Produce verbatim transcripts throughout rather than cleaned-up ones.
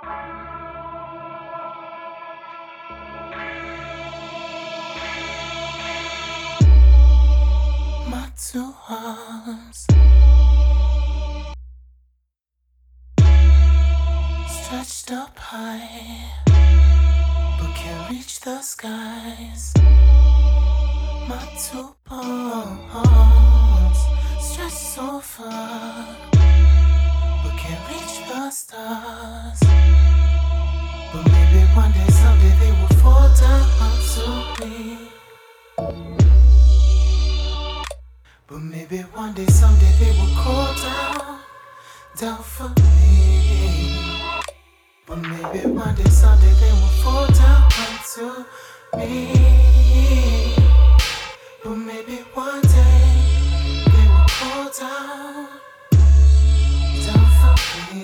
My two arms stretched up high, but can't reach the skies. My two palms stretched so far, but can't reach the stars. But maybe one day, someday they will fall down to me. But maybe one day, someday they will call down, down for me. But maybe one day, someday they will fall down onto me. But maybe one day they will call down, down for me.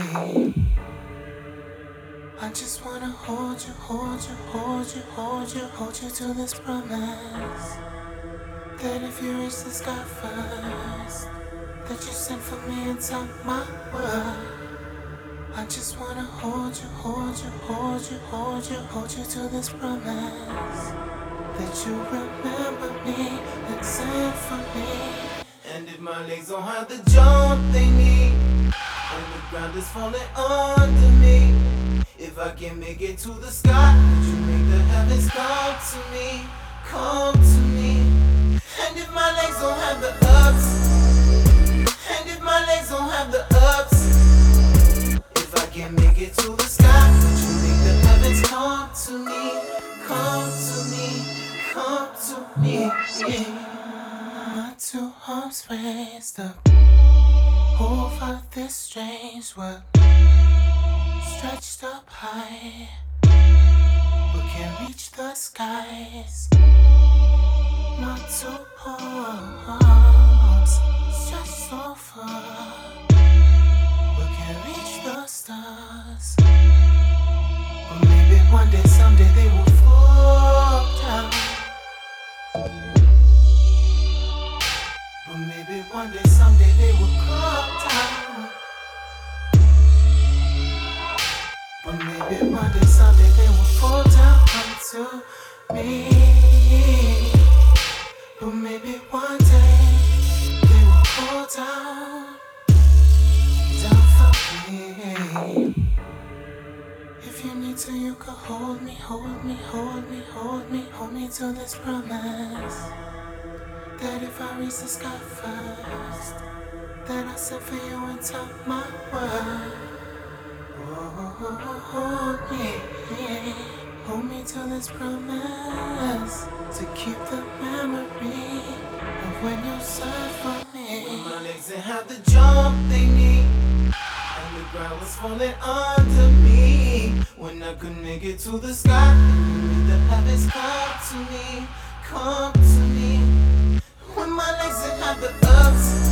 I just wanna hold you, hold you, hold you, hold you, hold you to this promise that if you reach the sky first, that you send for me and tell my world. I just wanna hold you, hold you, hold you, hold you, hold you to this promise that you remember me and send for me. And if my legs don't have the jump they need, and the ground is falling under me, if I can make it to the sky, would you make the heavens come to me, come to me? And if my legs don't have the ups, and if my legs don't have the ups, if I can make it to the sky, would you make the heavens come to me, come to me, come to me? Yeah. My two arms raised up over this strange world, stretched up high, but can't reach the skies. My two arms stretched so far, but can't reach the stars. But maybe one day, someday they will fall down. But maybe one day, someday they will come down. But maybe one day, someday they will fall down onto me. But maybe one day they will fall down, down for me. If you need to, you can hold me, hold me, hold me, hold me, hold me to this promise that if I reach the sky first, that I send for you and tell my world. Oh, hold me, hold me to this promise to keep the memory of when you search for me. When my legs didn't have the jump they need, and the ground was falling under me, when I couldn't make it to the sky, and you made the heavens come to me, come to me. When my legs didn't have the ups,